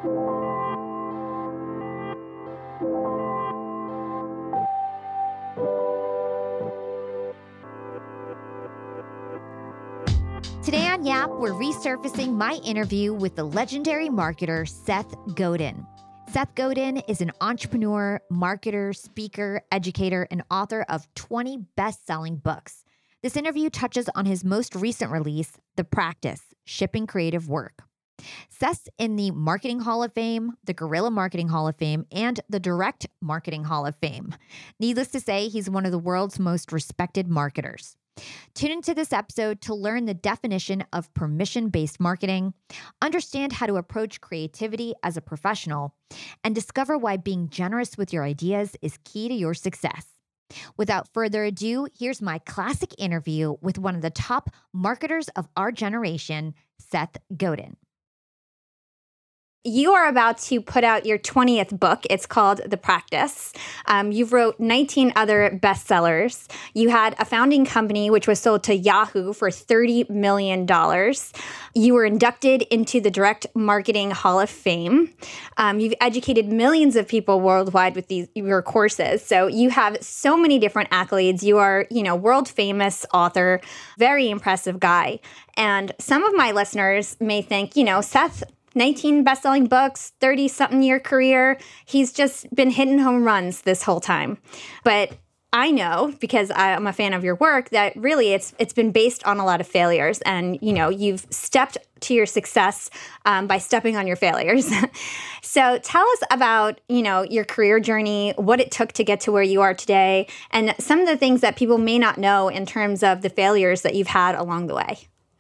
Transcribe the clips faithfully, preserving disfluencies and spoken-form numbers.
Today on Yap, we're resurfacing my interview with the legendary marketer Seth Godin. Seth Godin is an entrepreneur, marketer, speaker, educator, and author of twenty best-selling books. This interview touches on his most recent release, The Practice: Shipping Creative Work. Seth's in the Marketing Hall of Fame, the Guerrilla Marketing Hall of Fame, and the Direct Marketing Hall of Fame. Needless to say, he's one of the world's most respected marketers. Tune into this episode to learn the definition of permission-based marketing, understand how to approach creativity as a professional, and discover why being generous with your ideas is key to your success. Without further ado, here's my classic interview with one of the top marketers of our generation, Seth Godin. You are about to put out your twentieth book. It's called The Practice. Um, you've wrote nineteen other bestsellers. You had a founding company which was sold to Yahoo for thirty million dollars. You were inducted into the Direct Marketing Hall of Fame. Um, you've educated millions of people worldwide with these your courses. So you have so many different accolades. You are, you know, world famous author, very impressive guy. And some of my listeners may think, you know, Seth, nineteen best-selling books, thirty-something year career. He's just been hitting home runs this whole time. But I know, because I'm a fan of your work, that really it's it's been based on a lot of failures. And, you know, you've stepped to your success um, by stepping on your failures. So tell us about, you know, your career journey, what it took to get to where you are today, and some of the things that people may not know in terms of the failures that you've had along the way.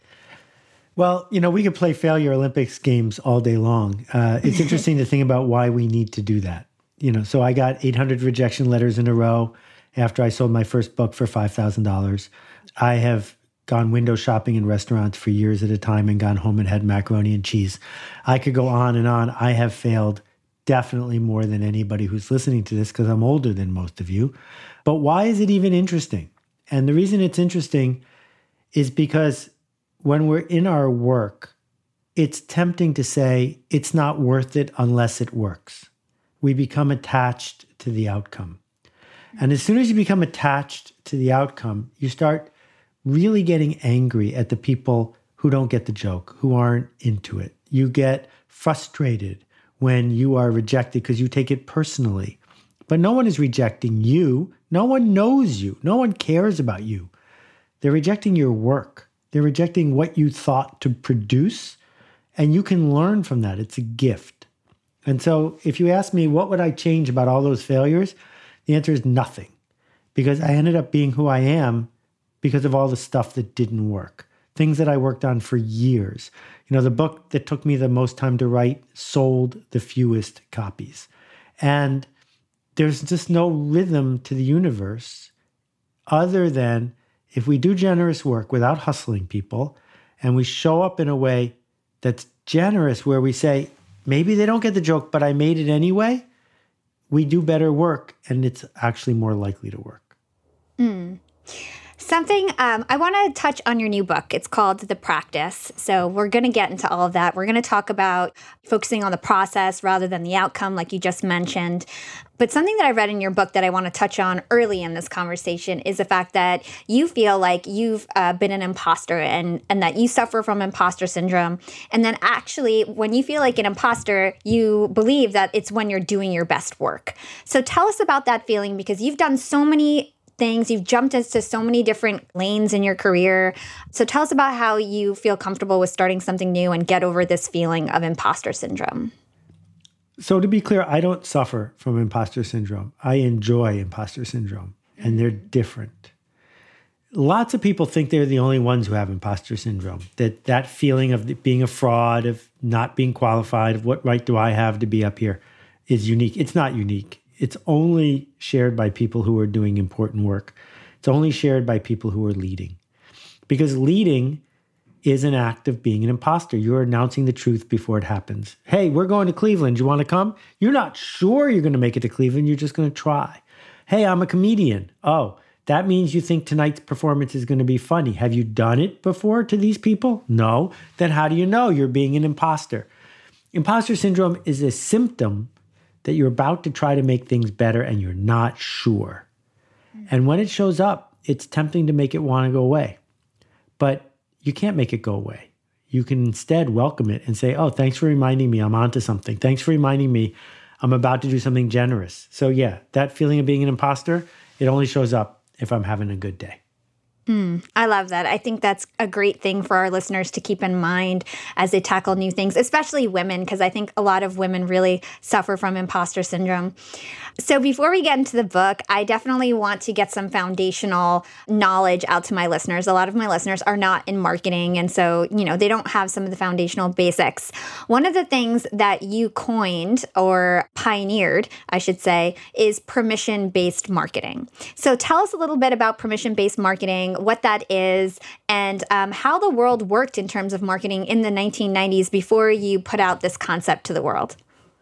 Well, you know, we could play failure Olympics games all day long. Uh, it's interesting to think about why we need to do that. You know, so I got eight hundred rejection letters in a row after I sold my first book for five thousand dollars. I have gone window shopping in restaurants for years at a time and gone home and had macaroni and cheese. I could go on and on. I have failed definitely more than anybody who's listening to this because I'm older than most of you. But why is it even interesting? And the reason it's interesting is because when we're in our work, it's tempting to say it's not worth it unless it works. We become attached to the outcome. And as soon as you become attached to the outcome, you start really getting angry at the people who don't get the joke, who aren't into it. You get frustrated when you are rejected because you take it personally. But no one is rejecting you. No one knows you. No one cares about you. They're rejecting your work. They're rejecting what you thought to produce, and you can learn from that. It's a gift. And so if you ask me, what would I change about all those failures? The answer is nothing, because I ended up being who I am because of all the stuff that didn't work, things that I worked on for years. You know, the book that took me the most time to write sold the fewest copies. And there's just no rhythm to the universe other than if we do generous work without hustling people, and we show up in a way that's generous, where we say, maybe they don't get the joke, but I made it anyway, we do better work, and it's actually more likely to work. Mm. Something, um, I want to touch on your new book. It's called The Practice. So we're going to get into all of that. We're going to talk about focusing on the process rather than the outcome, like you just mentioned. But something that I read in your book that I want to touch on early in this conversation is the fact that you feel like you've uh, been an imposter and, and that you suffer from imposter syndrome. And then actually, when you feel like an imposter, you believe that it's when you're doing your best work. So tell us about that feeling, because you've done so many things. You've jumped into so many different lanes in your career. So tell us about how you feel comfortable with starting something new and get over this feeling of imposter syndrome. So to be clear, I don't suffer from imposter syndrome. I enjoy imposter syndrome, and they're different. Lots of people think they're the only ones who have imposter syndrome, that that feeling of being a fraud, of not being qualified, of what right do I have to be up here is unique. It's not unique. It's only shared by people who are doing important work. It's only shared by people who are leading. Because leading is an act of being an imposter. You're announcing the truth before it happens. Hey, we're going to Cleveland. You want to come? You're not sure you're going to make it to Cleveland. You're just going to try. Hey, I'm a comedian. Oh, that means you think tonight's performance is going to be funny. Have you done it before to these people? No. Then how do you know you're being an imposter? Imposter syndrome is a symptom that you're about to try to make things better and you're not sure. And when it shows up, it's tempting to make it want to go away. But you can't make it go away. You can instead welcome it and say, oh, thanks for reminding me I'm onto something. Thanks for reminding me I'm about to do something generous. So yeah, that feeling of being an imposter, it only shows up if I'm having a good day. Mm, I love that. I think that's a great thing for our listeners to keep in mind as they tackle new things, especially women, because I think a lot of women really suffer from imposter syndrome. So before we get into the book, I definitely want to get some foundational knowledge out to my listeners. A lot of my listeners are not in marketing, and so, you know, they don't have some of the foundational basics. One of the things that you coined or pioneered, I should say, is permission-based marketing. So tell us a little bit about permission-based marketing, what that is, and um, how the world worked in terms of marketing in the nineteen nineties before you put out this concept to the world.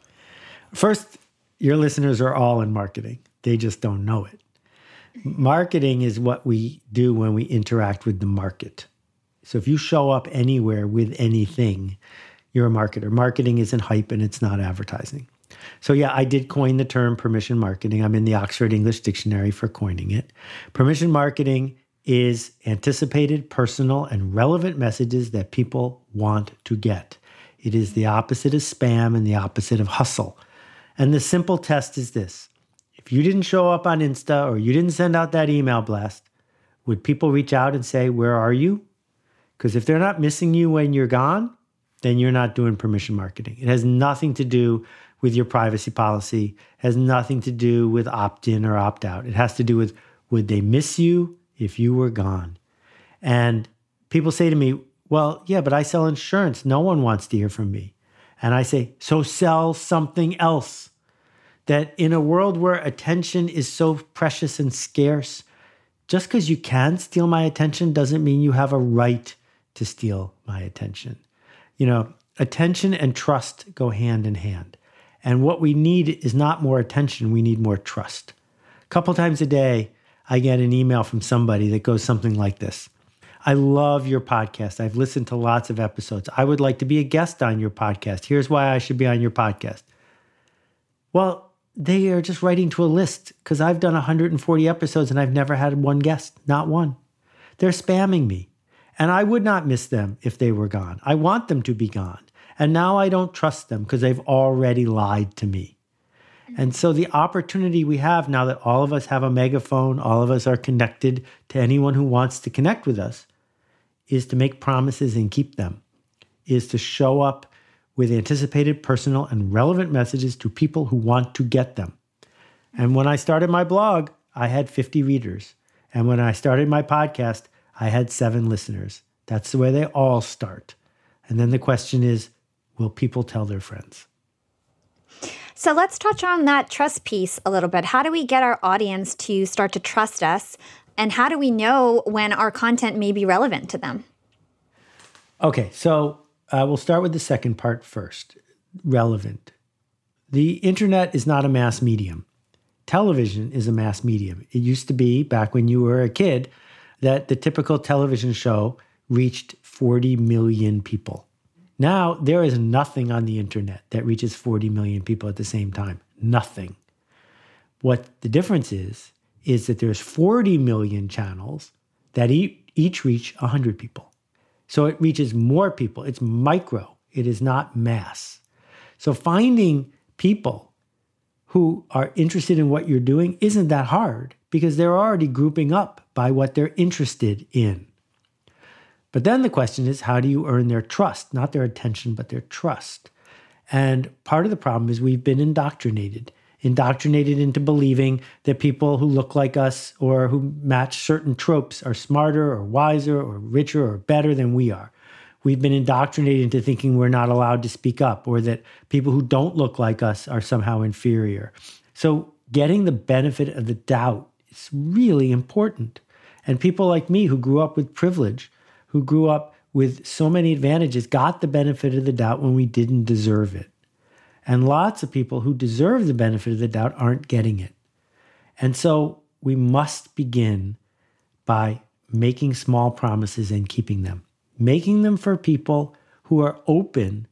First, your listeners are all in marketing. They just don't know it. Marketing is what we do when we interact with the market. So if you show up anywhere with anything, you're a marketer. Marketing isn't hype and it's not advertising. So yeah, I did coin the term permission marketing. I'm in the Oxford English Dictionary for coining it. Permission marketing is anticipated, personal, and relevant messages that people want to get. It is the opposite of spam and the opposite of hustle. And the simple test is this. If you didn't show up on Insta or you didn't send out that email blast, would people reach out and say, where are you? Because if they're not missing you when you're gone, then you're not doing permission marketing. It has nothing to do with your privacy policy, has nothing to do with opt-in or opt-out. It has to do with, would they miss you if you were gone? And people say to me, well, yeah, but I sell insurance. No one wants to hear from me. And I say, so sell something else. That in a world where attention is so precious and scarce, just because you can steal my attention doesn't mean you have a right to steal my attention. You know, attention and trust go hand in hand. And what we need is not more attention, we need more trust. A couple times a day, I get an email from somebody that goes something like this. I love your podcast. I've listened to lots of episodes. I would like to be a guest on your podcast. Here's why I should be on your podcast. Well, they are just writing to a list because I've done one hundred forty episodes and I've never had one guest, not one. They're spamming me. And I would not miss them if they were gone. I want them to be gone. And now I don't trust them because they've already lied to me. And so the opportunity we have now that all of us have a megaphone, all of us are connected to anyone who wants to connect with us, is to make promises and keep them, is to show up with anticipated, personal, and relevant messages to people who want to get them. And when I started my blog, I had fifty readers. And when I started my podcast, I had seven listeners. That's the way they all start. And then the question is, will people tell their friends? So let's touch on that trust piece a little bit. How do we get our audience to start to trust us? And how do we know when our content may be relevant to them? Okay, so uh, we'll start with the second part first, relevant. The internet is not a mass medium. Television is a mass medium. It used to be, back when you were a kid, that the typical television show reached forty million people. Now, there is nothing on the internet that reaches forty million people at the same time. Nothing. What the difference is, is that there's forty million channels that each reach one hundred people. So it reaches more people. It's micro. It is not mass. So finding people who are interested in what you're doing isn't that hard because they're already grouping up by what they're interested in. But then the question is, how do you earn their trust? Not their attention, but their trust. And part of the problem is we've been indoctrinated, indoctrinated into believing that people who look like us or who match certain tropes are smarter or wiser or richer or better than we are. We've been indoctrinated into thinking we're not allowed to speak up or that people who don't look like us are somehow inferior. So getting the benefit of the doubt is really important. And people like me who grew up with privilege, who grew up with so many advantages, got the benefit of the doubt when we didn't deserve it. And lots of people who deserve the benefit of the doubt aren't getting it. And so we must begin by making small promises and keeping them, making them for people who are open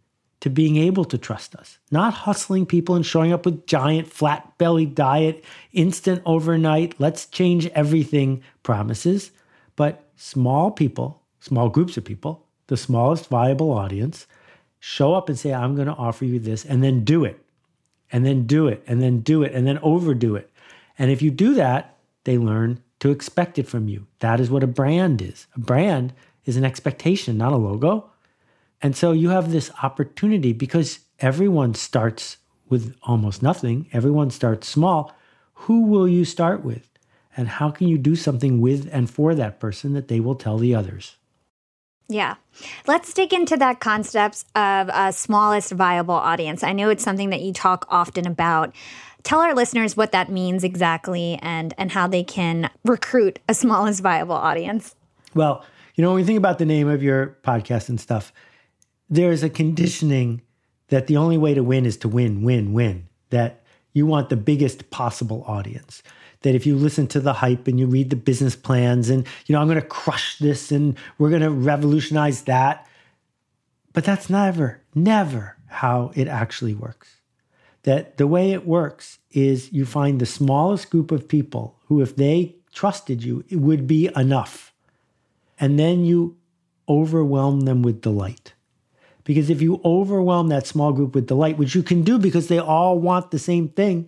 to being able to trust us, not hustling people and showing up with giant flat belly diet, instant overnight, let's change everything promises, but small people, small groups of people, the smallest viable audience, show up and say, I'm going to offer you this, and then do it, and then do it, and then do it, and then overdo it. And if you do that, they learn to expect it from you. That is what a brand is. A brand is an expectation, not a logo. And so you have this opportunity because everyone starts with almost nothing. Everyone starts small. Who will you start with? And how can you do something with and for that person that they will tell the others? Yeah. Let's dig into that concept of a smallest viable audience. I know it's something that you talk often about. Tell our listeners what that means exactly and, and how they can recruit a smallest viable audience. Well, you know, when we think about the name of your podcast and stuff, there's a conditioning that the only way to win is to win, win, win, that you want the biggest possible audience. That if you listen to the hype and you read the business plans and, you know, I'm going to crush this and we're going to revolutionize that. But that's never, never how it actually works. That the way it works is you find the smallest group of people who, if they trusted you, it would be enough. And then you overwhelm them with delight. Because if you overwhelm that small group with delight, which you can do because they all want the same thing,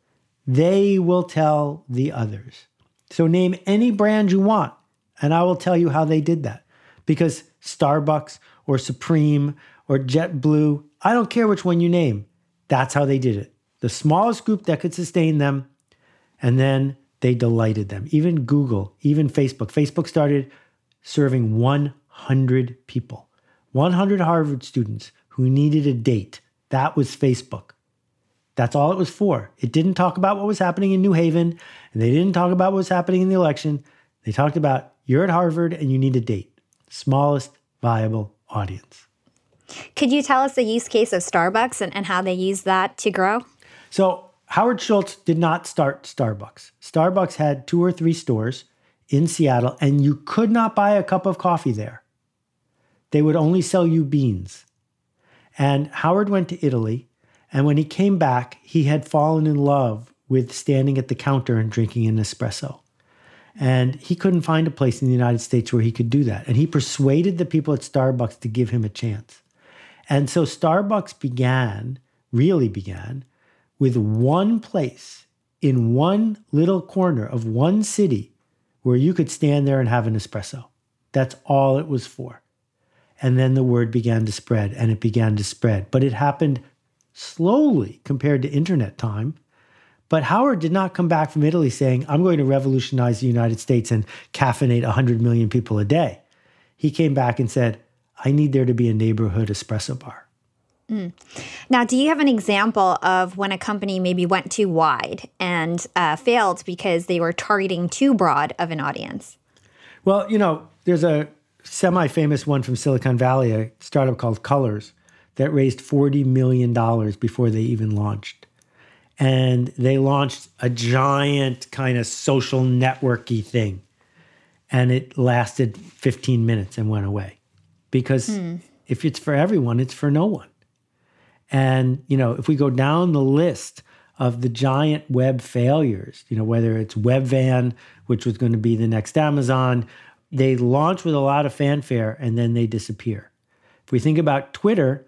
they will tell the others. So name any brand you want, and I will tell you how they did that. Because Starbucks or Supreme or JetBlue, I don't care which one you name, that's how they did it. The smallest group that could sustain them, and then they delighted them. Even Google, even Facebook. Facebook started serving one hundred people. one hundred Harvard students who needed a date. That was Facebook. That's all it was for. It didn't talk about what was happening in New Haven, and they didn't talk about what was happening in the election. They talked about you're at Harvard and you need a date. Smallest viable audience. Could you tell us the use case of Starbucks and, and how they use that to grow? So Howard Schultz did not start Starbucks. Starbucks had two or three stores in Seattle, and you could not buy a cup of coffee there. They would only sell you beans. And Howard went to Italy, and when he came back, he had fallen in love with standing at the counter and drinking an espresso. And he couldn't find a place in the United States where he could do that. And he persuaded the people at Starbucks to give him a chance. And so Starbucks began, really began, with one place in one little corner of one city where you could stand there and have an espresso. That's all it was for. And then the word began to spread, and it began to spread. But it happened slowly compared to internet time. But Howard did not come back from Italy saying, I'm going to revolutionize the United States and caffeinate one hundred million people a day. He came back and said, I need there to be a neighborhood espresso bar. Mm. Now, do you have an example of when a company maybe went too wide and uh, failed because they were targeting too broad of an audience? Well, you know, there's a semi-famous one from Silicon Valley, a startup called Colors, that raised forty million dollars before they even launched. And they launched a giant kind of social networky thing. And it lasted fifteen minutes and went away. Because hmm. if it's for everyone, it's for no one. And, you know, if we go down the list of the giant web failures, you know, whether it's Webvan, which was going to be the next Amazon, they launch with a lot of fanfare and then they disappear. If we think about Twitter,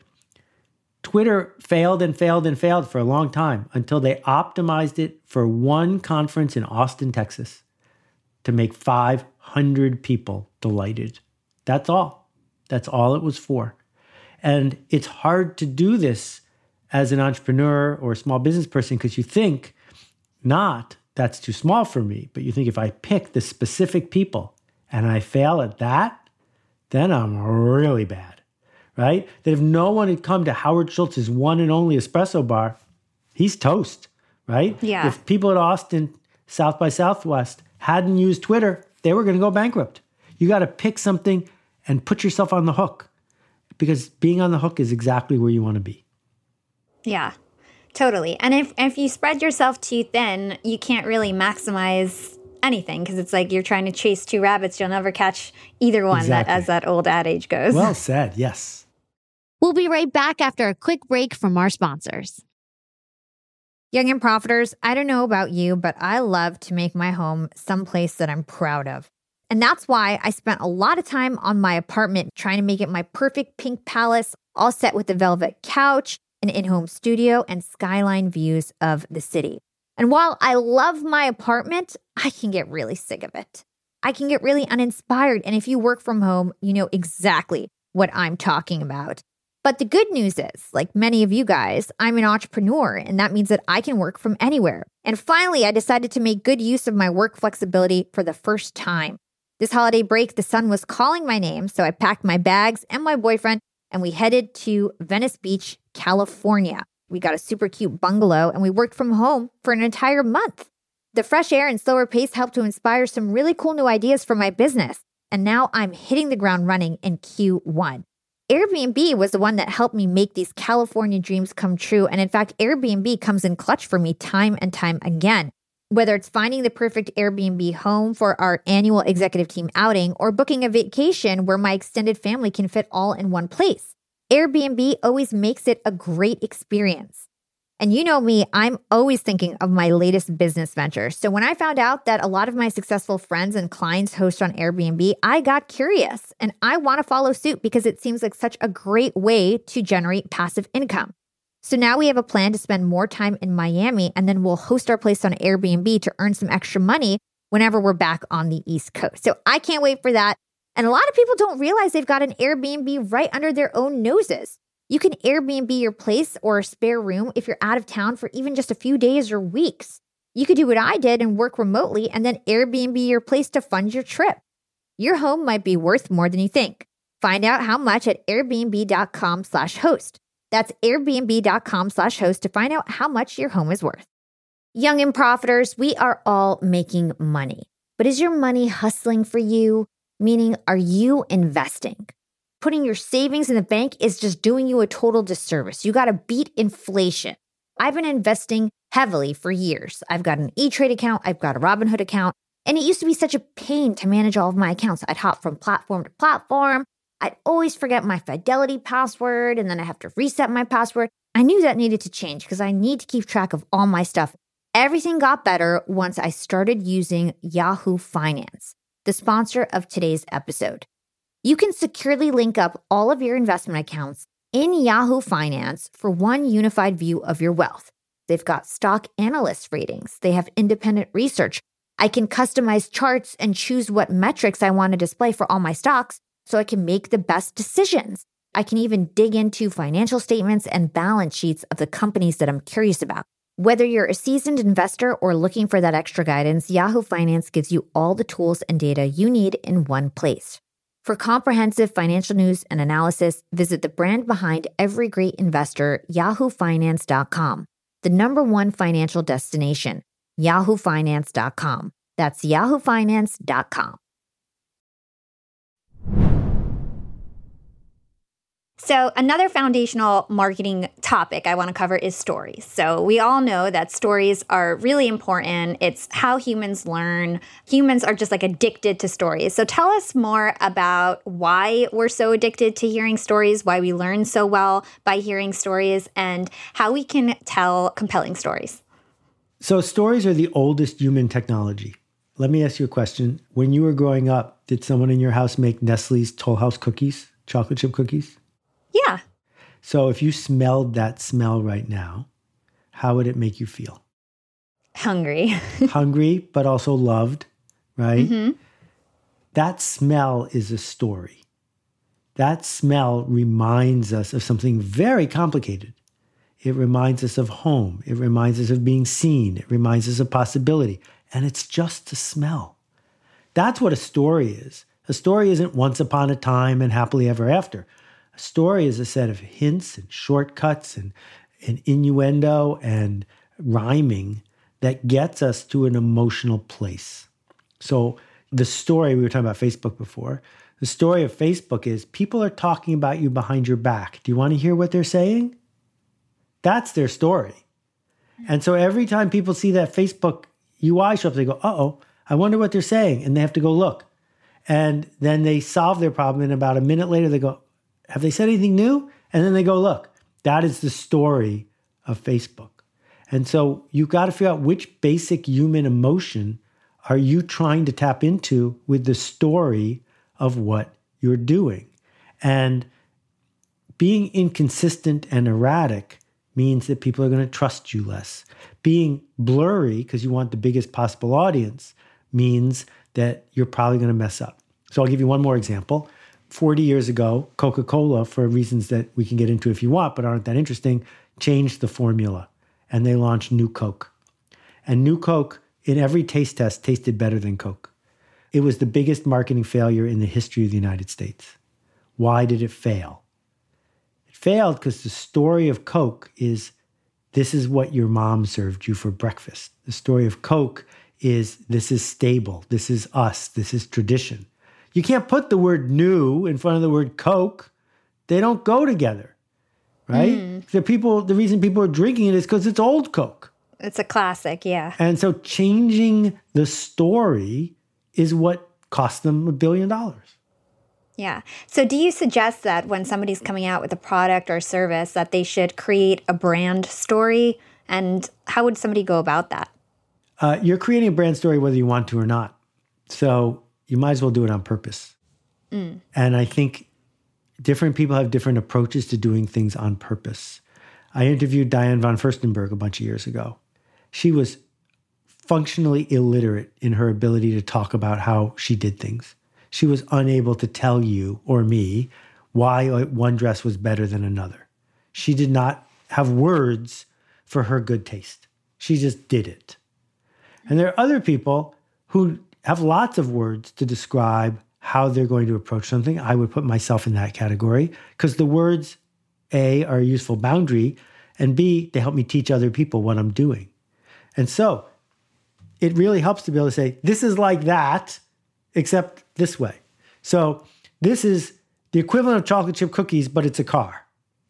Twitter failed and failed and failed for a long time until they optimized it for one conference in Austin, Texas, to make five hundred people delighted. That's all. That's all it was for. And it's hard to do this as an entrepreneur or a small business person because you think not, that's too small for me, but you think if I pick the specific people and I fail at that, then I'm really bad, right? That if no one had come to Howard Schultz's one and only espresso bar, he's toast, right? Yeah. If people at Austin, South by Southwest, hadn't used Twitter, they were going to go bankrupt. You got to pick something and put yourself on the hook because being on the hook is exactly where you want to be. Yeah, totally. And if, if you spread yourself too thin, you can't really maximize anything because it's like you're trying to chase two rabbits. You'll never catch either one, exactly. that, as that old adage goes. Well said, yes. We'll be right back after a quick break from our sponsors. Young and Profiters, I don't know about you, but I love to make my home someplace that I'm proud of. And that's why I spent a lot of time on my apartment trying to make it my perfect pink palace, all set with a velvet couch, an in-home studio, and skyline views of the city. And while I love my apartment, I can get really sick of it. I can get really uninspired. And if you work from home, you know exactly what I'm talking about. But the good news is, like many of you guys, I'm an entrepreneur, and that means that I can work from anywhere. And finally, I decided to make good use of my work flexibility for the first time. This holiday break, the sun was calling my name, so I packed my bags and my boyfriend, and we headed to Venice Beach, California. We got a super cute bungalow, and we worked from home for an entire month. The fresh air and slower pace helped to inspire some really cool new ideas for my business, and now I'm hitting the ground running in Q one. Airbnb was the one that helped me make these California dreams come true. And in fact, Airbnb comes in clutch for me time and time again. Whether it's finding the perfect Airbnb home for our annual executive team outing or booking a vacation where my extended family can fit all in one place, Airbnb always makes it a great experience. And you know me, I'm always thinking of my latest business venture. So when I found out that a lot of my successful friends and clients host on Airbnb, I got curious and I want to follow suit because it seems like such a great way to generate passive income. So now we have a plan to spend more time in Miami, and then we'll host our place on Airbnb to earn some extra money whenever we're back on the East Coast. So I can't wait for that. And a lot of people don't realize they've got an Airbnb right under their own noses. You can Airbnb your place or a spare room if you're out of town for even just a few days or weeks. You could do what I did and work remotely and then Airbnb your place to fund your trip. Your home might be worth more than you think. Find out how much at airbnb.com slash host. That's airbnb.com slash host to find out how much your home is worth. Young and Profiters, we are all making money. But is your money hustling for you? Meaning, are you investing? Putting your savings in the bank is just doing you a total disservice. You got to beat inflation. I've been investing heavily for years. I've got an E-Trade account. I've got a Robinhood account. And it used to be such a pain to manage all of my accounts. I'd hop from platform to platform. I'd always forget my Fidelity password, and then I have to reset my password. I knew that needed to change because I need to keep track of all my stuff. Everything got better once I started using Yahoo Finance, the sponsor of today's episode. You can securely link up all of your investment accounts in Yahoo Finance for one unified view of your wealth. They've got stock analyst ratings. They have independent research. I can customize charts and choose what metrics I want to display for all my stocks so I can make the best decisions. I can even dig into financial statements and balance sheets of the companies that I'm curious about. Whether you're a seasoned investor or looking for that extra guidance, Yahoo Finance gives you all the tools and data you need in one place. For comprehensive financial news and analysis, visit the brand behind every great investor, yahoo finance dot com, the number one financial destination, yahoo finance dot com. That's yahoo finance dot com. So another foundational marketing topic I want to cover is stories. So we all know that stories are really important. It's how humans learn. Humans are just like addicted to stories. So tell us more about why we're so addicted to hearing stories, why we learn so well by hearing stories, and how we can tell compelling stories. So stories are the oldest human technology. Let me ask you a question. When you were growing up, did someone in your house make Nestle's Toll House cookies, chocolate chip cookies? Yeah. So if you smelled that smell right now, how would it make you feel? Hungry. Hungry, but also loved, right? Mm-hmm. That smell is a story. That smell reminds us of something very complicated. It reminds us of home. It reminds us of being seen. It reminds us of possibility. And it's just a smell. That's what a story is. A story isn't once upon a time and happily ever after. A story is a set of hints and shortcuts and, and innuendo and rhyming that gets us to an emotional place. So the story, we were talking about Facebook before, the story of Facebook is people are talking about you behind your back. Do you want to hear what they're saying? That's their story. And so every time people see that Facebook U I show up, they go, uh-oh, I wonder what they're saying. And they have to go look. And then they solve their problem. And about a minute later, they go, have they said anything new? And then they go, look, that is the story of Facebook. And so you got to figure out which basic human emotion are you trying to tap into with the story of what you're doing. And being inconsistent and erratic means that people are going to trust you less. Being blurry, because you want the biggest possible audience, means that you're probably going to mess up. So I'll give you one more example. forty years ago, Coca-Cola, for reasons that we can get into if you want, but aren't that interesting, changed the formula. And they launched New Coke. And New Coke, in every taste test, tasted better than Coke. It was the biggest marketing failure in the history of the United States. Why did it fail? It failed because the story of Coke is, this is what your mom served you for breakfast. The story of Coke is, this is stable, this is us, this is tradition. You can't put the word new in front of the word Coke. They don't go together, right? Mm. The people, the reason people are drinking it is because it's old Coke. It's a classic, yeah. And so changing the story is what cost them a billion dollars. Yeah. So do you suggest that when somebody's coming out with a product or service that they should create a brand story? And how would somebody go about that? Uh, you're creating a brand story whether you want to or not. So you might as well do it on purpose. Mm. And I think different people have different approaches to doing things on purpose. I interviewed Diane von Furstenberg a bunch of years ago. She was functionally illiterate in her ability to talk about how she did things. She was unable to tell you or me why one dress was better than another. She did not have words for her good taste. She just did it. And there are other people who have lots of words to describe how they're going to approach something. I would put myself in that category because the words, A, are a useful boundary, and B, they help me teach other people what I'm doing. And so it really helps to be able to say, this is like that, except this way. So this is the equivalent of chocolate chip cookies, but it's a car.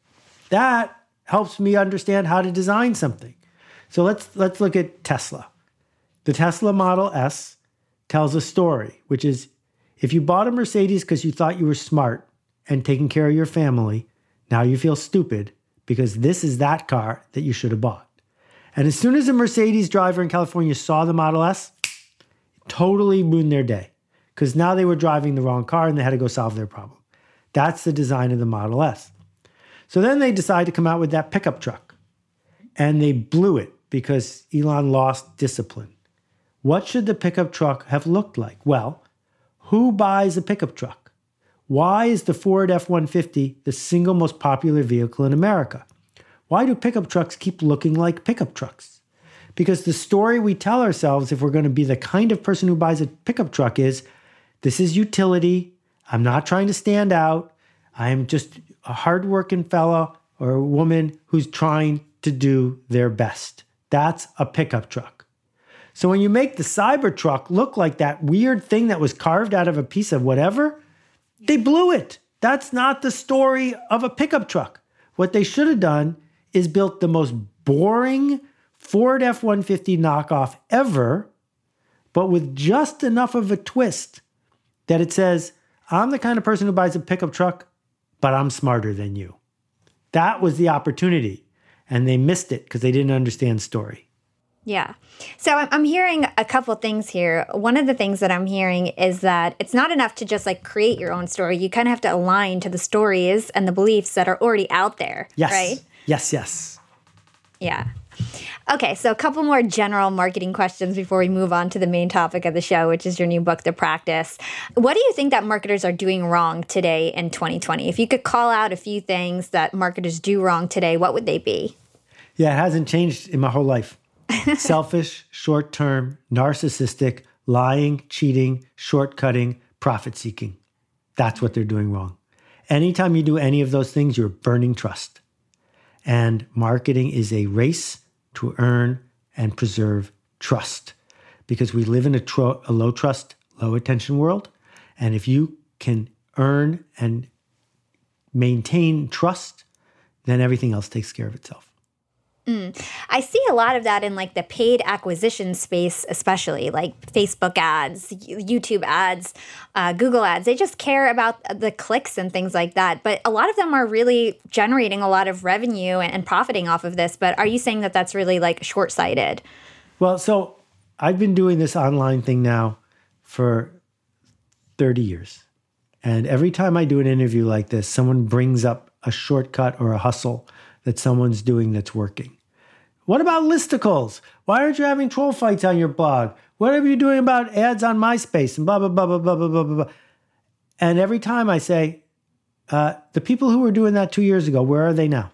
That helps me understand how to design something. So let's let's look at Tesla. The Tesla Model S tells a story, which is if you bought a Mercedes because you thought you were smart and taking care of your family, now you feel stupid because this is that car that you should have bought. And as soon as a Mercedes driver in California saw the Model S, it totally ruined their day because now they were driving the wrong car and they had to go solve their problem. That's the design of the Model S. So then they decided to come out with that pickup truck and they blew it because Elon lost discipline. What should the pickup truck have looked like? Well, who buys a pickup truck? Why is the Ford F one fifty the single most popular vehicle in America? Why do pickup trucks keep looking like pickup trucks? Because the story we tell ourselves if we're going to be the kind of person who buys a pickup truck is, this is utility. I'm not trying to stand out. I am just a hardworking fellow or a woman who's trying to do their best. That's a pickup truck. So when you make the Cybertruck look like that weird thing that was carved out of a piece of whatever, they blew it. That's not the story of a pickup truck. What they should have done is built the most boring Ford F one fifty knockoff ever, but with just enough of a twist that it says, I'm the kind of person who buys a pickup truck, but I'm smarter than you. That was the opportunity, and they missed it because they didn't understand story. Yeah. So I'm hearing a couple things here. One of the things that I'm hearing is that it's not enough to just like create your own story. You kind of have to align to the stories and the beliefs that are already out there, yes. right? Yes, yes. Yeah. Okay, so a couple more general marketing questions before we move on to the main topic of the show, which is your new book, The Practice. What do you think that marketers are doing wrong today in twenty twenty? If you could call out a few things that marketers do wrong today, what would they be? Yeah, it hasn't changed in my whole life. Selfish, short-term, narcissistic, lying, cheating, shortcutting, profit-seeking. That's what they're doing wrong. Anytime you do any of those things, you're burning trust. And marketing is a race to earn and preserve trust because we live in a, tro- a low trust, low attention world. And if you can earn and maintain trust, then everything else takes care of itself. Mm. I see a lot of that in like the paid acquisition space, especially like Facebook ads, YouTube ads, uh, Google ads. They just care about the clicks and things like that. But a lot of them are really generating a lot of revenue and, and profiting off of this. But are you saying that that's really like short-sighted? Well, so I've been doing this online thing now for thirty years. And every time I do an interview like this, someone brings up a shortcut or a hustle that someone's doing that's working. What about listicles? Why aren't you having troll fights on your blog? What are you doing about ads on MySpace and blah, blah, blah, blah, blah, blah, blah, blah. And every time I say, uh, the people who were doing that two years ago, where are they now?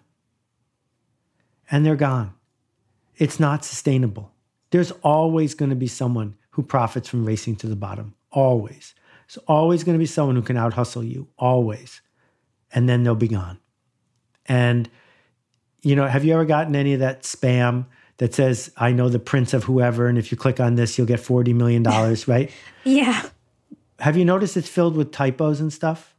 And they're gone. It's not sustainable. There's always going to be someone who profits from racing to the bottom. Always. There's always going to be someone who can out-hustle you. Always. And then they'll be gone. And, you know, have you ever gotten any of that spam that says, I know the prince of whoever, and if you click on this, you'll get forty million dollars, right? Yeah. Have you noticed it's filled with typos and stuff?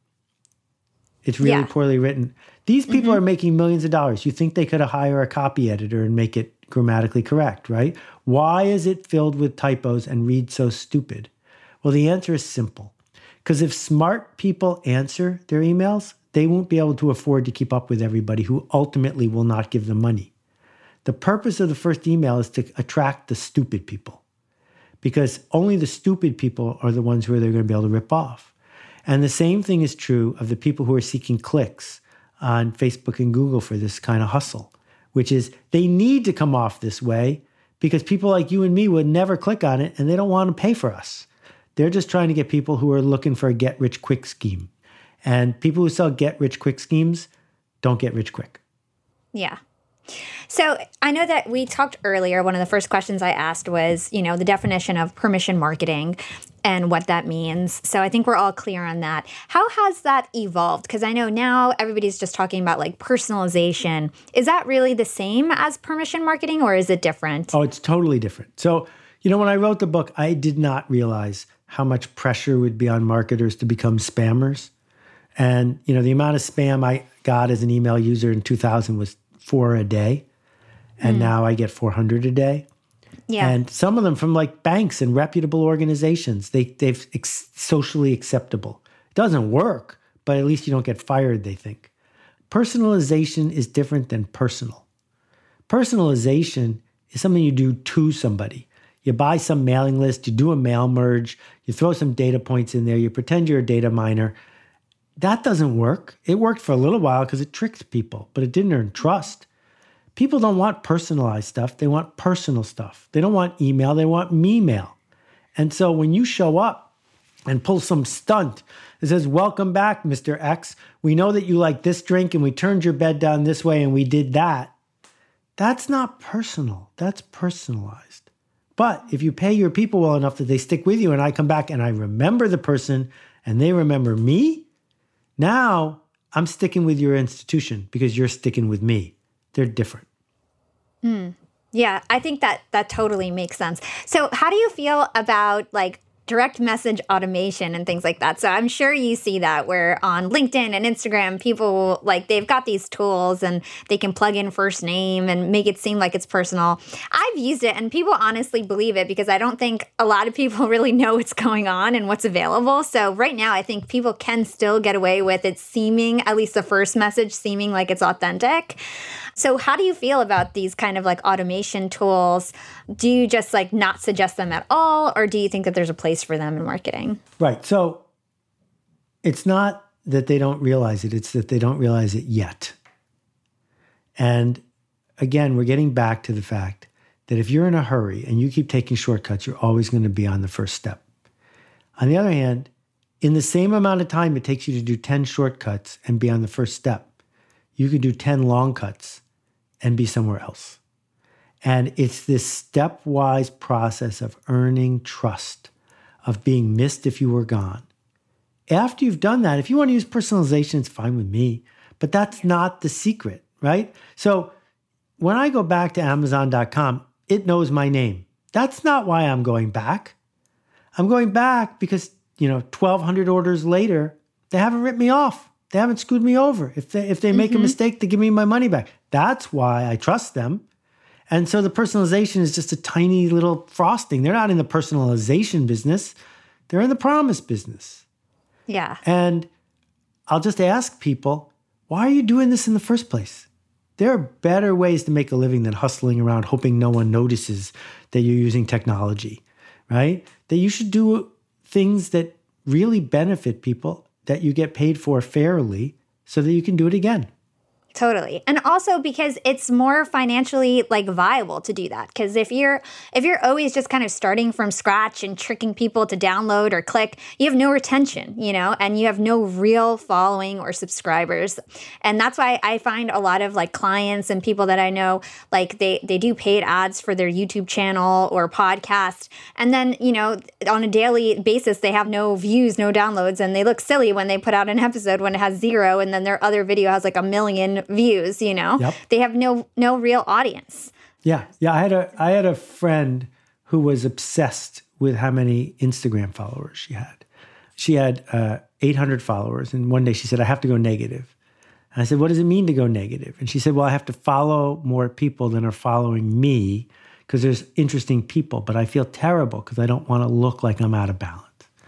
It's really yeah. poorly written. These people mm-hmm. are making millions of dollars. You think they could hire a copy editor and make it grammatically correct, right? Why is it filled with typos and read so stupid? Well, the answer is simple. Because if smart people answer their emails, they won't be able to afford to keep up with everybody who ultimately will not give them money. The purpose of the first email is to attract the stupid people, because only the stupid people are the ones who are they're going to be able to rip off. And the same thing is true of the people who are seeking clicks on Facebook and Google for this kind of hustle, which is they need to come off this way because people like you and me would never click on it and they don't want to pay for us. They're just trying to get people who are looking for a get-rich-quick scheme. And people who sell get-rich-quick schemes don't get rich quick. Yeah. So I know that we talked earlier, one of the first questions I asked was, you know, the definition of permission marketing and what that means. So I think we're all clear on that. How has that evolved? Because I know now everybody's just talking about like personalization. Is that really the same as permission marketing, or is it different? Oh, it's totally different. So, you know, when I wrote the book, I did not realize how much pressure would be on marketers to become spammers. And, you know, the amount of spam I got as an email user in two thousand was four a day. And mm. now I get four hundred a day. Yeah. And some of them from like banks and reputable organizations. They, they've ex- socially acceptable. It doesn't work, but at least you don't get fired, they think. Personalization is different than personal. Personalization is something you do to somebody. You buy some mailing list, you do a mail merge, you throw some data points in there, you pretend you're a data miner. That doesn't work. It worked for a little while because it tricked people, but it didn't earn trust. People don't want personalized stuff. They want personal stuff. They don't want email. They want me-mail. And so when you show up and pull some stunt that says, welcome back, Mister X. We know that you like this drink and we turned your bed down this way and we did that. That's not personal. That's personalized. But if you pay your people well enough that they stick with you and I come back and I remember the person and they remember me, now I'm sticking with your institution because you're sticking with me. They're different. Mm. Yeah, I think that that totally makes sense. So how do you feel about like direct message automation and things like that? So I'm sure you see that where on LinkedIn and Instagram, people like they've got these tools and they can plug in first name and make it seem like it's personal. I've used it and people honestly believe it because I don't think a lot of people really know what's going on and what's available. So right now, I think people can still get away with it seeming, at least the first message, seeming like it's authentic. So how do you feel about these kind of like automation tools? Do you just like not suggest them at all? Or do you think that there's a place for them in marketing? Right. So it's not that they don't realize it. It's that they don't realize it yet. And again, we're getting back to the fact that if you're in a hurry and you keep taking shortcuts, you're always going to be on the first step. On the other hand, in the same amount of time it takes you to do ten shortcuts and be on the first step, you could do ten long cuts and be somewhere else. And it's this stepwise process of earning trust, of being missed if you were gone. After you've done that, if you want to use personalization, it's fine with me, but that's not the secret, right? So when I go back to Amazon dot com, it knows my name. That's not why I'm going back. I'm going back because, you know, twelve hundred orders later, they haven't ripped me off. They haven't screwed me over. If they if they make mm-hmm. a mistake, they give me my money back. That's why I trust them. And so the personalization is just a tiny little frosting. They're not in the personalization business. They're in the promise business. Yeah. And I'll just ask people, why are you doing this in the first place? There are better ways to make a living than hustling around hoping no one notices that you're using technology, right? That you should do things that really benefit people that you get paid for fairly so that you can do it again. Totally. And also because it's more financially like viable to do that. Because if you're if you're always just kind of starting from scratch and tricking people to download or click, you have no retention, you know, and you have no real following or subscribers. And that's why I find a lot of like clients and people that I know, like they they do paid ads for their YouTube channel or podcast. And then, you know, on a daily basis, they have no views, no downloads, and they look silly when they put out an episode when it has zero and then their other video has like a million views, you know. Yep. They have no no real audience. Yeah. Yeah. I had a I had a friend who was obsessed with how many Instagram followers she had. She had uh, eight hundred followers. And one day she said, I have to go negative. And I said, what does it mean to go negative? And she said, well, I have to follow more people than are following me because there's interesting people, but I feel terrible because I don't want to look like I'm out of balance.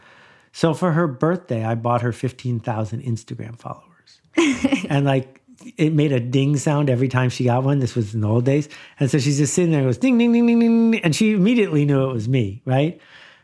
So for her birthday, I bought her fifteen thousand Instagram followers. And like, it made a ding sound every time she got one. This was in the old days. And so she's just sitting there and goes ding, ding, ding, ding, ding. And she immediately knew it was me, right?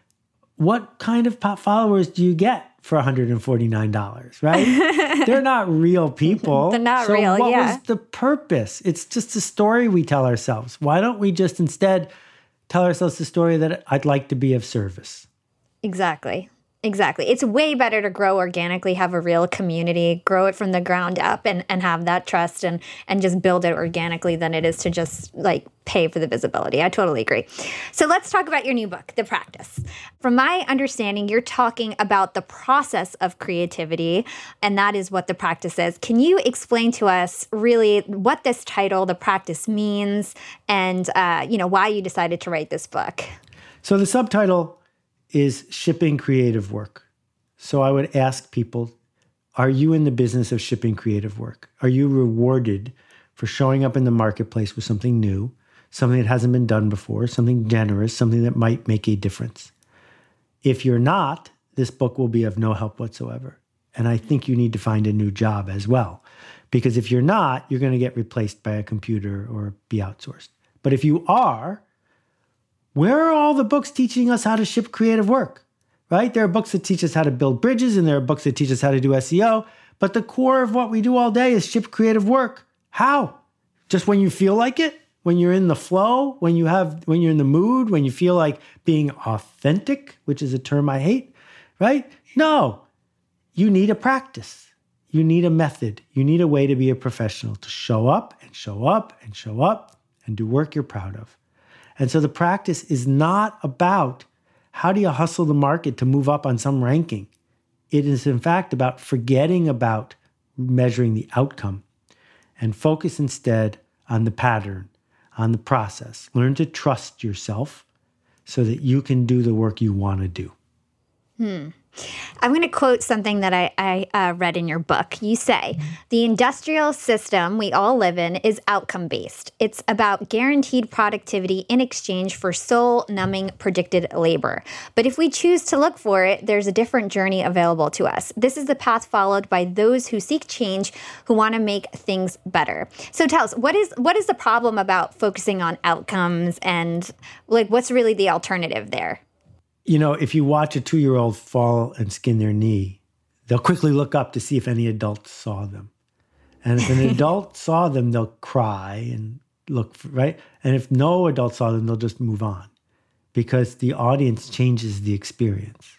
What kind of pop followers do you get for one hundred forty-nine dollars, right? They're not real people. They're not so real, what yeah. was the purpose? It's just a story we tell ourselves. Why don't we just instead tell ourselves the story that I'd like to be of service? Exactly. Exactly. It's way better to grow organically, have a real community, grow it from the ground up and, and have that trust and, and just build it organically than it is to just like pay for the visibility. I totally agree. So let's talk about your new book, The Practice. From my understanding, you're talking about the process of creativity, and that is what The Practice is. Can you explain to us really what this title, The Practice, means and, uh, you know, why you decided to write this book? So the subtitle is shipping creative work. So I would ask people, are you in the business of shipping creative work? Are you rewarded for showing up in the marketplace with something new, something that hasn't been done before, something generous, something that might make a difference? If you're not, this book will be of no help whatsoever. And I think you need to find a new job as well. Because if you're not, you're going to get replaced by a computer or be outsourced. But if you are, where are all the books teaching us how to ship creative work, right? There are books that teach us how to build bridges, and there are books that teach us how to do S E O. But the core of what we do all day is ship creative work. How? Just when you feel like it? When you're in the flow? When you have, when you're in the mood? When you feel like being authentic, which is a term I hate, right? No. You need a practice. You need a method. You need a way to be a professional, to show up and show up and show up and do work you're proud of. And so the practice is not about how do you hustle the market to move up on some ranking. It is, in fact, about forgetting about measuring the outcome and focus instead on the pattern, on the process. Learn to trust yourself so that you can do the work you want to do. Hmm. I'm going to quote something that I, I uh, read in your book. You say, the industrial system we all live in is outcome-based. It's about guaranteed productivity in exchange for soul-numbing predicted labor. But if we choose to look for it, there's a different journey available to us. This is the path followed by those who seek change, who want to make things better. So tell us, what is what is the problem about focusing on outcomes, and like what's really the alternative there? You know, if you watch a two-year-old fall and skin their knee, they'll quickly look up to see if any adults saw them. And if an adult saw them, they'll cry and look, for, right? And if no adult saw them, they'll just move on because the audience changes the experience.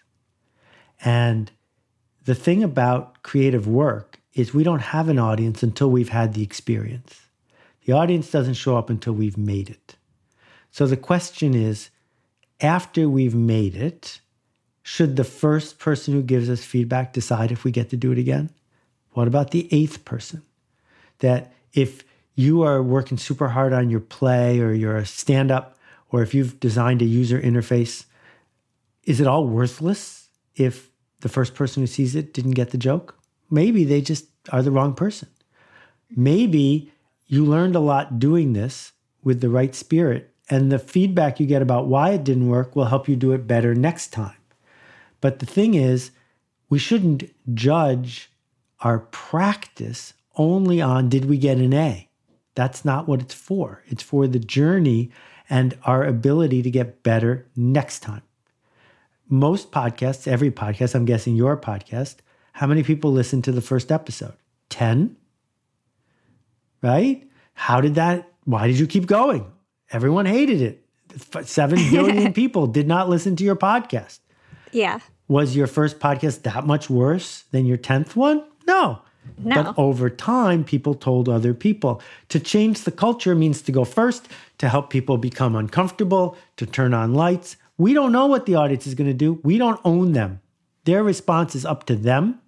And the thing about creative work is we don't have an audience until we've had the experience. The audience doesn't show up until we've made it. So the question is, after we've made it, should the first person who gives us feedback decide if we get to do it again? What about the eighth person? That if you are working super hard on your play or you're a stand-up, or if you've designed a user interface, is it all worthless if the first person who sees it didn't get the joke? Maybe they just are the wrong person. Maybe you learned a lot doing this with the right spirit. And the feedback you get about why it didn't work will help you do it better next time. But the thing is, we shouldn't judge our practice only on did we get an A. That's not what it's for. It's for the journey and our ability to get better next time. Most podcasts, every podcast, I'm guessing your podcast, how many people listen to the first episode? ten? Right? How did that, why did you keep going? Everyone hated it. Seven billion people did not listen to your podcast. Yeah. Was your first podcast that much worse than your tenth one? No. No. But over time, people told other people. To change the culture means to go first, to help people become uncomfortable, to turn on lights. We don't know what the audience is going to do. We don't own them. Their response is up to them.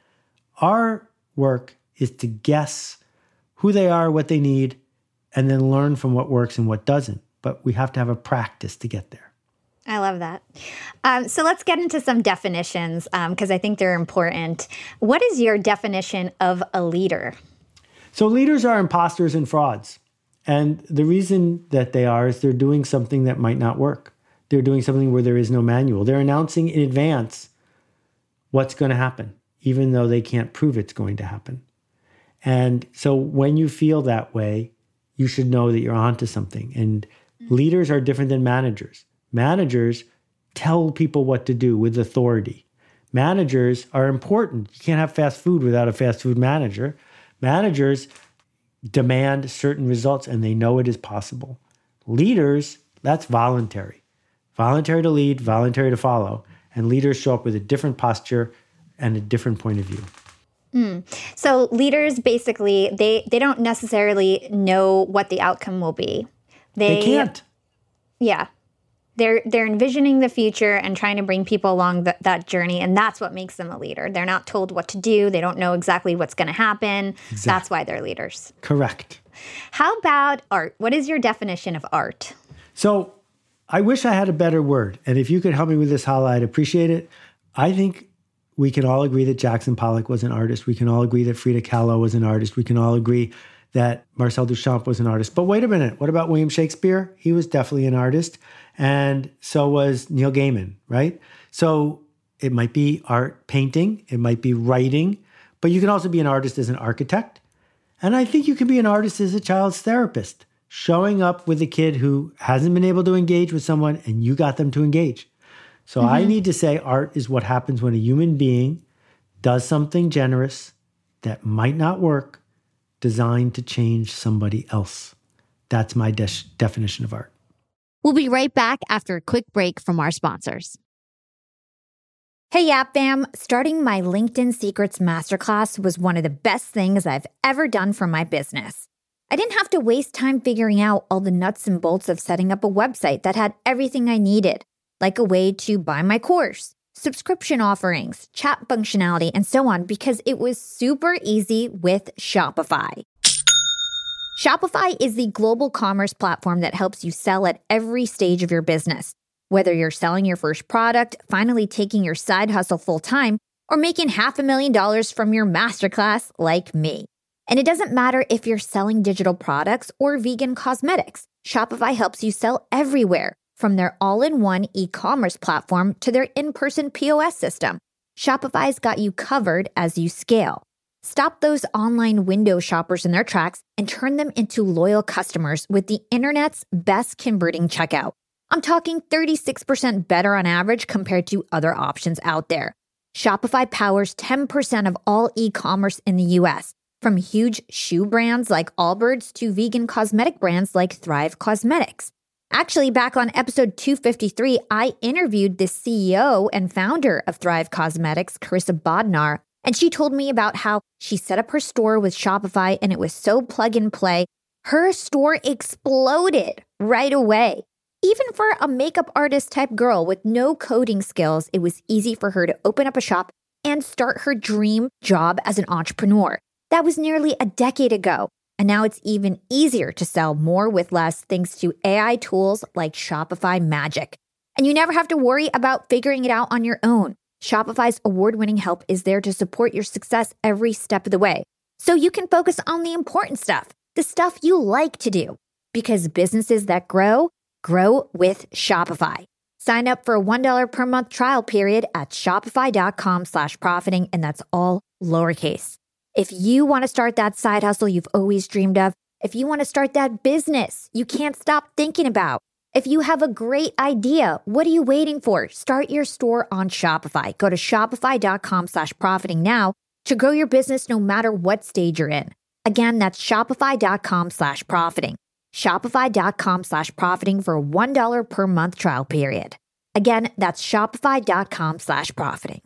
Our work is to guess who they are, what they need, and then learn from what works and what doesn't. But we have to have a practice to get there. I love that. Um, so let's get into some definitions because um, I think they're important. What is your definition of a leader? So leaders are imposters and frauds. And the reason that they are is they're doing something that might not work. They're doing something where there is no manual. They're announcing in advance what's going to happen, even though they can't prove it's going to happen. And so when you feel that way, you should know that you're onto something. And mm-hmm. leaders are different than managers. Managers tell people what to do with authority. Managers are important. You can't have fast food without a fast food manager. Managers demand certain results and they know it is possible. Leaders, that's voluntary. Voluntary to lead, voluntary to follow. And leaders show up with a different posture and a different point of view. Mm. So leaders basically, they, they don't necessarily know what the outcome will be. They, they can't. Yeah. They're they're envisioning the future and trying to bring people along th- that journey, and that's what makes them a leader. They're not told what to do. They don't know exactly what's going to happen. Exactly. That's why they're leaders. Correct. How about art? What is your definition of art? So I wish I had a better word, and if you could help me with this, Hala, I'd appreciate it. I think we can all agree that Jackson Pollock was an artist. We can all agree that Frida Kahlo was an artist. We can all agree that Marcel Duchamp was an artist. But wait a minute, what about William Shakespeare? He was definitely an artist. And so was Neil Gaiman, right? So it might be art painting, it might be writing, but you can also be an artist as an architect. And I think you can be an artist as a child's therapist, showing up with a kid who hasn't been able to engage with someone and you got them to engage. So mm-hmm. I need to say art is what happens when a human being does something generous that might not work, designed to change somebody else. That's my de- definition of art. We'll be right back after a quick break from our sponsors. Hey, Yap Fam. Starting my LinkedIn Secrets Masterclass was one of the best things I've ever done for my business. I didn't have to waste time figuring out all the nuts and bolts of setting up a website that had everything I needed, like a way to buy my course, subscription offerings, chat functionality, and so on, because it was super easy with Shopify. Shopify is the global commerce platform that helps you sell at every stage of your business. Whether you're selling your first product, finally taking your side hustle full-time, or making half a million dollars from your masterclass like me. And it doesn't matter if you're selling digital products or vegan cosmetics. Shopify helps you sell everywhere, from their all-in-one e-commerce platform to their in-person P O S system. Shopify's got you covered as you scale. Stop those online window shoppers in their tracks and turn them into loyal customers with the internet's best converting checkout. I'm talking thirty-six percent better on average compared to other options out there. Shopify powers ten percent of all e-commerce in the U S, from huge shoe brands like Allbirds to vegan cosmetic brands like Thrive Cosmetics. Actually, back on episode two fifty-three, I interviewed the C E O and founder of Thrive Cosmetics, Carissa Bodnar, and she told me about how she set up her store with Shopify and it was so plug and play. Her store exploded right away. Even for a makeup artist type girl with no coding skills, it was easy for her to open up a shop and start her dream job as an entrepreneur. That was nearly a decade ago. And now it's even easier to sell more with less thanks to A I tools like Shopify Magic. And you never have to worry about figuring it out on your own. Shopify's award-winning help is there to support your success every step of the way. So you can focus on the important stuff, the stuff you like to do. because businesses that grow, grow with Shopify. Sign up for a one dollar per month trial period at shopify.com slash profiting, and that's all lowercase. If you want to start that side hustle you've always dreamed of, if you want to start that business you can't stop thinking about, if you have a great idea, what are you waiting for? Start your store on Shopify. Go to shopify.com slash profiting now to grow your business no matter what stage you're in. Again, that's shopify.com slash profiting. Shopify.com slash profiting for a one dollar per month trial period. Again, that's shopify.com slash profiting.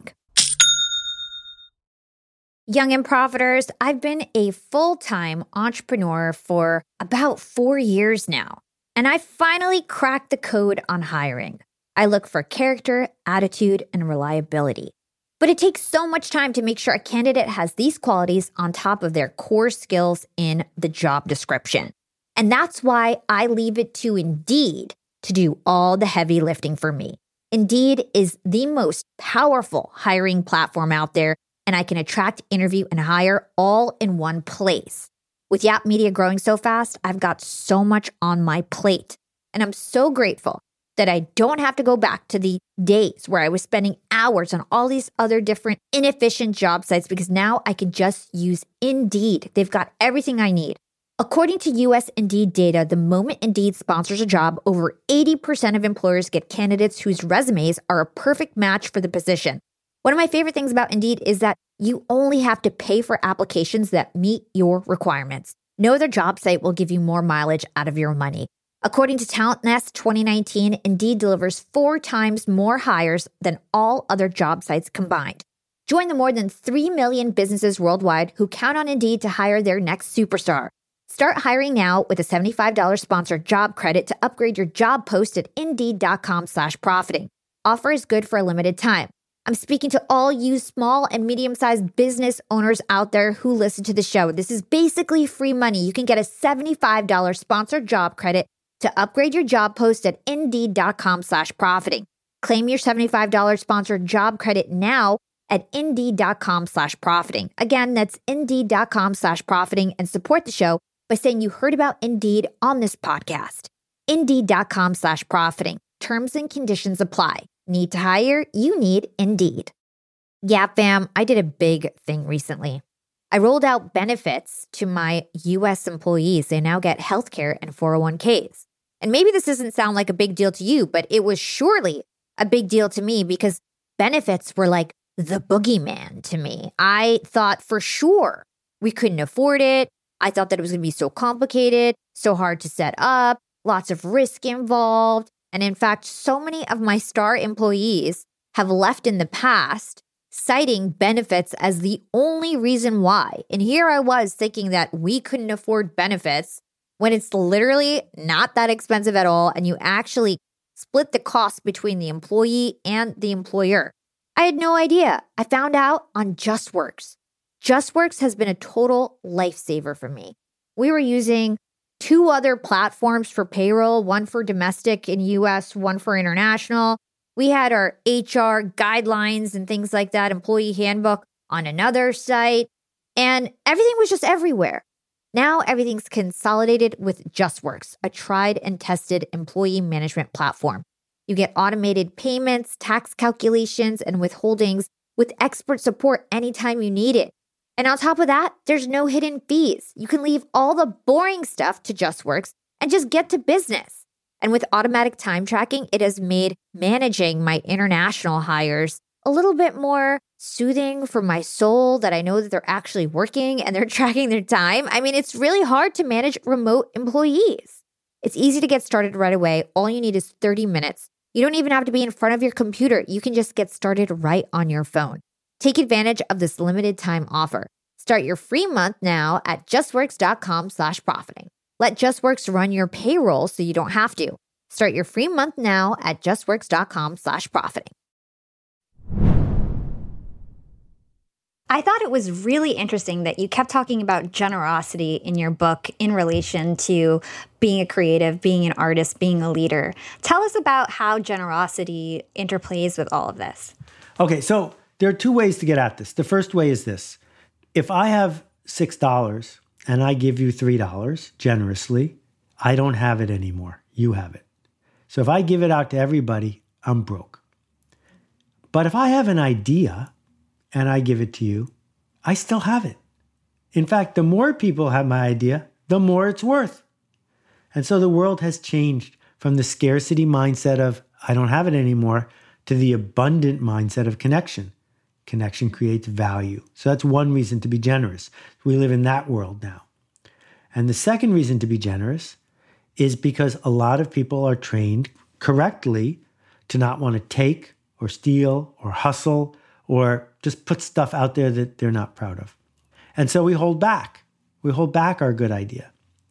Young and Profiters, I've been a full-time entrepreneur for about four years now, and I finally cracked the code on hiring. I look for character, attitude, and reliability. But it takes so much time to make sure a candidate has these qualities on top of their core skills in the job description. And that's why I leave it to Indeed to do all the heavy lifting for me. Indeed is the most powerful hiring platform out there, and I can attract, interview, and hire all in one place. With Yap Media growing so fast, I've got so much on my plate. And I'm so grateful that I don't have to go back to the days where I was spending hours on all these other different inefficient job sites, because now I can just use Indeed. They've got everything I need. According to U S Indeed data, the moment Indeed sponsors a job, over eighty percent of employers get candidates whose resumes are a perfect match for the position. One of my favorite things about Indeed is that you only have to pay for applications that meet your requirements. No other job site will give you more mileage out of your money. According to Talent Nest twenty nineteen, Indeed delivers four times more hires than all other job sites combined. Join the more than three million businesses worldwide who count on Indeed to hire their next superstar. Start hiring now with a seventy-five dollars sponsored job credit to upgrade your job post at Indeed.com slash profiting. Offer is good for a limited time. I'm speaking to all you small and medium-sized business owners out there who listen to the show. This is basically free money. You can get a seventy-five dollars sponsored job credit to upgrade your job post at Indeed.com slash profiting. Claim your seventy-five dollars sponsored job credit now at Indeed.com slash profiting. Again, that's Indeed.com slash profiting, and support the show by saying you heard about Indeed on this podcast. Indeed.com slash profiting. Terms and conditions apply. Need to hire? You need Indeed. Yeah, fam, I did a big thing recently. I rolled out benefits to my U S employees. They now get healthcare and four oh one k's. And maybe this doesn't sound like a big deal to you, but it was surely a big deal to me because benefits were like the boogeyman to me. I thought for sure we couldn't afford it. I thought that it was going to be so complicated, so hard to set up, lots of risk involved. And in fact, so many of my star employees have left in the past citing benefits as the only reason why. And here I was thinking that we couldn't afford benefits when it's literally not that expensive at all. And you actually split the cost between the employee and the employer. I had no idea. I found out on JustWorks. JustWorks has been a total lifesaver for me. We were using two other platforms for payroll, one for domestic in U S, one for international. We had our H R guidelines and things like that, employee handbook on another site, and everything was just everywhere. Now everything's consolidated with JustWorks, a tried and tested employee management platform. You get automated payments, tax calculations, and withholdings with expert support anytime you need it. And on top of that, there's no hidden fees. You can leave all the boring stuff to JustWorks and just get to business. And with automatic time tracking, it has made managing my international hires a little bit more soothing for my soul, that I know that they're actually working and they're tracking their time. I mean, it's really hard to manage remote employees. It's easy to get started right away. All you need is thirty minutes. You don't even have to be in front of your computer. You can just get started right on your phone. Take advantage of this limited time offer. Start your free month now at justworks.com slash profiting. Let JustWorks run your payroll so you don't have to. Start your free month now at justworks.com slash profiting. I thought it was really interesting that you kept talking about generosity in your book in relation to being a creative, being an artist, being a leader. Tell us about how generosity interplays with all of this. Okay, so there are two ways to get at this. The first way is this. If I have six dollars and I give you three dollars generously, I don't have it anymore. You have it. So if I give it out to everybody, I'm broke. But if I have an idea and I give it to you, I still have it. In fact, the more people have my idea, the more it's worth. And so the world has changed from the scarcity mindset of I don't have it anymore to the abundant mindset of connection. Connection creates value. So that's one reason to be generous. We live in that world now. And the second reason to be generous is because a lot of people are trained correctly to not want to take or steal or hustle or just put stuff out there that they're not proud of. And so we hold back. We hold back our good idea.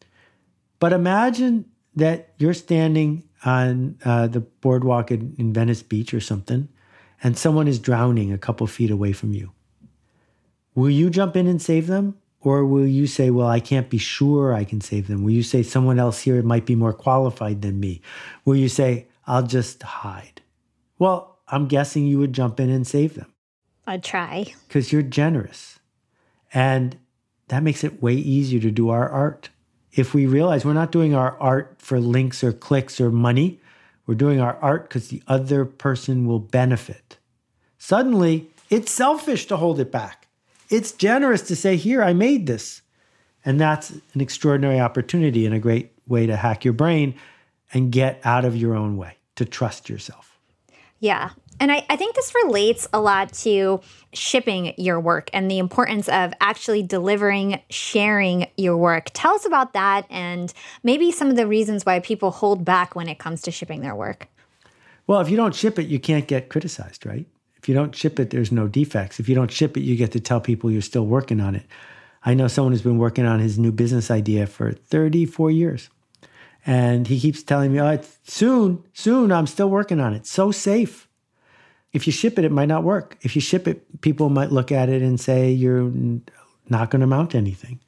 But imagine that you're standing on uh, the boardwalk in, in Venice Beach or something, and someone is drowning a couple feet away from you. Will you jump in and save them? Or will you say, well, I can't be sure I can save them? Will you say someone else here might be more qualified than me? Will you say, I'll just hide? Well, I'm guessing you would jump in and save them. I'd try. Because you're generous. And that makes it way easier to do our art. If we realize we're not doing our art for links or clicks or money, we're doing our art because the other person will benefit. Suddenly, it's selfish to hold it back. It's generous to say, here, I made this. And that's an extraordinary opportunity and a great way to hack your brain and get out of your own way, to trust yourself. Yeah. And I, I think this relates a lot to shipping your work and the importance of actually delivering, sharing your work. Tell us about that and maybe some of the reasons why people hold back when it comes to shipping their work. Well, if you don't ship it, you can't get criticized, right? If you don't ship it, there's no defects. If you don't ship it, you get to tell people you're still working on it. I know someone who's been working on his new business idea for thirty-four years. And he keeps telling me, oh, it's soon, soon, I'm still working on it. So safe. If you ship it, it might not work. If you ship it, people might look at it and say you're not going to amount to anything.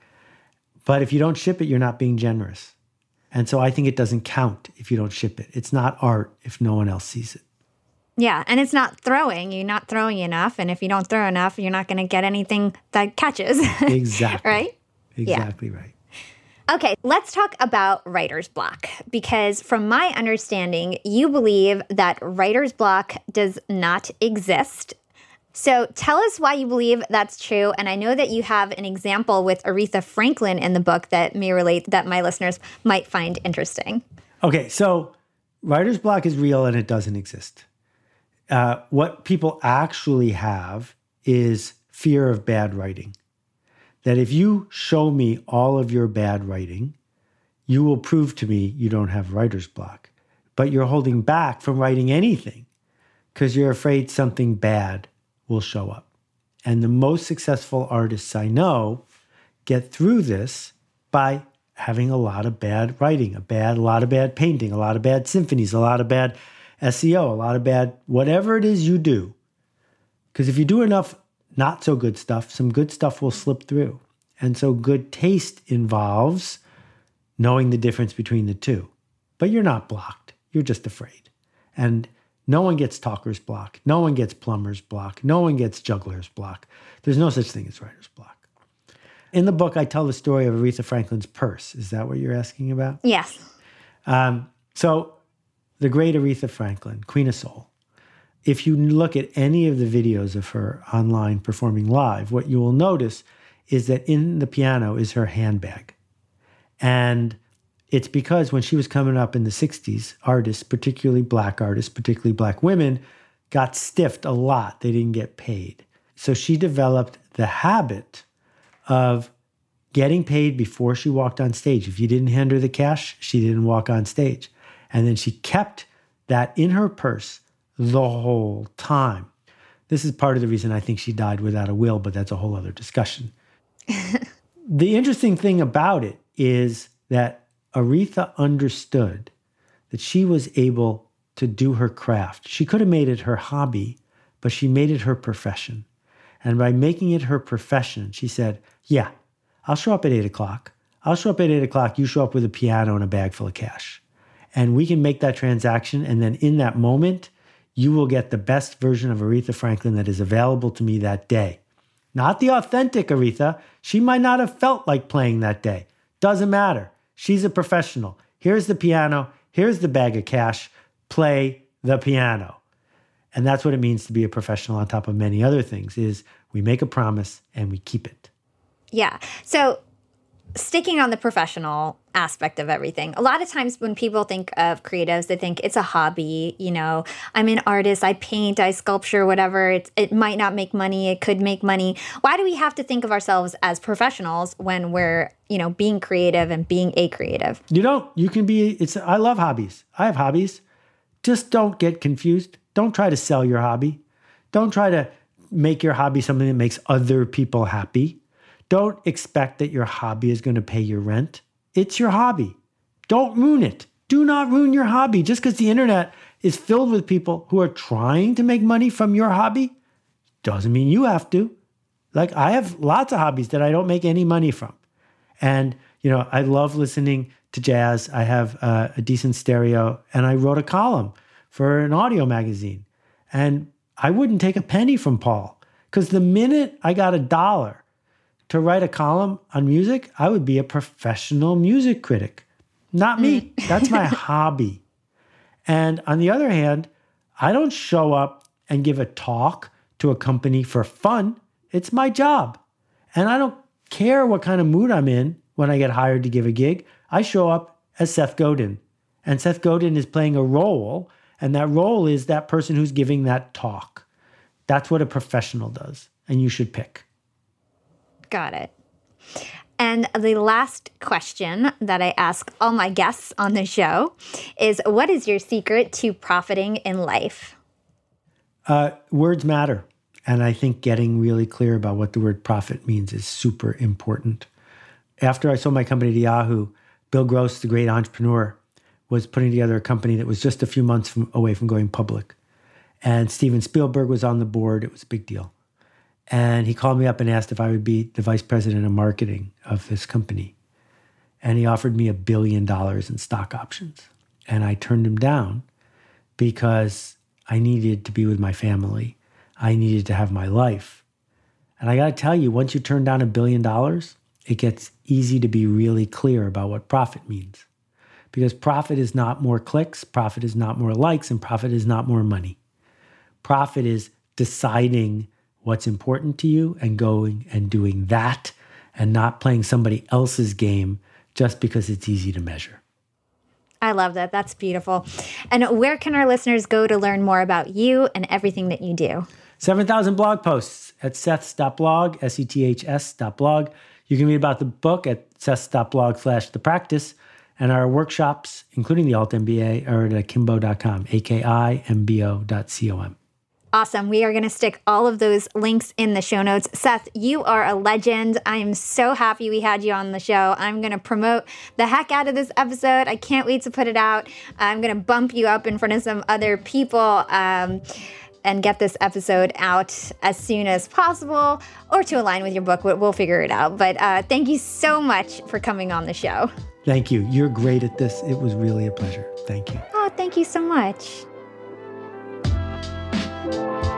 But if you don't ship it, you're not being generous. And so I think it doesn't count if you don't ship it. It's not art if no one else sees it. Yeah, and it's not throwing. You're not throwing enough. And if you don't throw enough, you're not going to get anything that catches. Exactly. Right? Exactly yeah. right. Okay, let's talk about writer's block. Because from my understanding, you believe that writer's block does not exist. So tell us why you believe that's true. And I know that you have an example with Aretha Franklin in the book that may relate, that my listeners might find interesting. Okay, so writer's block is real and it doesn't exist. Uh, what people actually have is fear of bad writing. That if you show me all of your bad writing, you will prove to me you don't have writer's block. But you're holding back from writing anything because you're afraid something bad will show up. And the most successful artists I know get through this by having a lot of bad writing, a bad, a lot of bad painting, a lot of bad symphonies, a lot of bad S E O, a lot of bad, whatever it is you do. Because if you do enough not so good stuff, some good stuff will slip through. And so good taste involves knowing the difference between the two. But you're not blocked. You're just afraid. And no one gets talker's block. No one gets plumber's block. No one gets juggler's block. There's no such thing as writer's block. In the book, I tell the story of Aretha Franklin's purse. Is that what you're asking about? Yes. Um, so the great Aretha Franklin, Queen of Soul, if you look at any of the videos of her online performing live, what you will notice is that in the piano is her handbag. And it's because when she was coming up in the sixties, artists, particularly black artists, particularly black women, got stiffed a lot. They didn't get paid. So she developed the habit of getting paid before she walked on stage. If you didn't hand her the cash, she didn't walk on stage. And then she kept that in her purse the whole time. This is part of the reason I think she died without a will, but that's a whole other discussion. The interesting thing about it is that Aretha understood that she was able to do her craft. She could have made it her hobby, but she made it her profession. And by making it her profession, she said, yeah, I'll show up at eight o'clock. I'll show up at eight o'clock. You show up with a piano and a bag full of cash. And we can make that transaction. And then in that moment, you will get the best version of Aretha Franklin that is available to me that day. Not the authentic Aretha. She might not have felt like playing that day. Doesn't matter. She's a professional. Here's the piano. Here's the bag of cash. Play the piano. And that's what it means to be a professional on top of many other things, is we make a promise and we keep it. Yeah. So sticking on the professional aspect of everything, a lot of times when people think of creatives, they think it's a hobby. You know, I'm an artist, I paint, I sculpture, whatever. It, it might not make money. It could make money. Why do we have to think of ourselves as professionals when we're, you know, being creative and being a creative? You don't. You can be, it's, I love hobbies. I have hobbies. Just don't get confused. Don't try to sell your hobby. Don't try to make your hobby something that makes other people happy. Don't expect that your hobby is going to pay your rent. It's your hobby. Don't ruin it. Do not ruin your hobby. Just because the internet is filled with people who are trying to make money from your hobby doesn't mean you have to. Like, I have lots of hobbies that I don't make any money from. And, you know, I love listening to jazz. I have uh, a decent stereo, and I wrote a column for an audio magazine. And I wouldn't take a penny from Paul, because the minute I got a dollar to write a column on music, I would be a professional music critic. Not me. That's my hobby. And on the other hand, I don't show up and give a talk to a company for fun. It's my job. And I don't care what kind of mood I'm in when I get hired to give a gig. I show up as Seth Godin. And Seth Godin is playing a role, and that role is that person who's giving that talk. That's what a professional does, and you should pick. Got it. And the last question that I ask all my guests on the show is, what is your secret to profiting in life? Uh, words matter. And I think getting really clear about what the word profit means is super important. After I sold my company to Yahoo, Bill Gross, the great entrepreneur, was putting together a company that was just a few months from, away from going public. And Steven Spielberg was on the board. It was a big deal. And he called me up and asked if I would be the vice president of marketing of this company. And he offered me a billion dollars in stock options. And I turned him down because I needed to be with my family. I needed to have my life. And I got to tell you, once you turn down a billion dollars, it gets easy to be really clear about what profit means. Because profit is not more clicks, profit is not more likes, and profit is not more money. Profit is deciding what's important to you and going and doing that, and not playing somebody else's game just because it's easy to measure. I love that. That's beautiful. And where can our listeners go to learn more about you and everything that you do? seven thousand blog posts at seths dot blog, S E T H S dot blog. You can read about the book at seths dot blog slash the practice. And our workshops, including the Alt M B A, are at akimbo dot com, A K I M B O dot C O M. Awesome. We are going to stick all of those links in the show notes. Seth, you are a legend. I am so happy we had you on the show. I'm going to promote the heck out of this episode. I can't wait to put it out. I'm going to bump you up in front of some other people um, and get this episode out as soon as possible, or to align with your book. We'll figure it out. But uh, thank you so much for coming on the show. Thank you. You're great at this. It was really a pleasure. Thank you. Oh, thank you so much.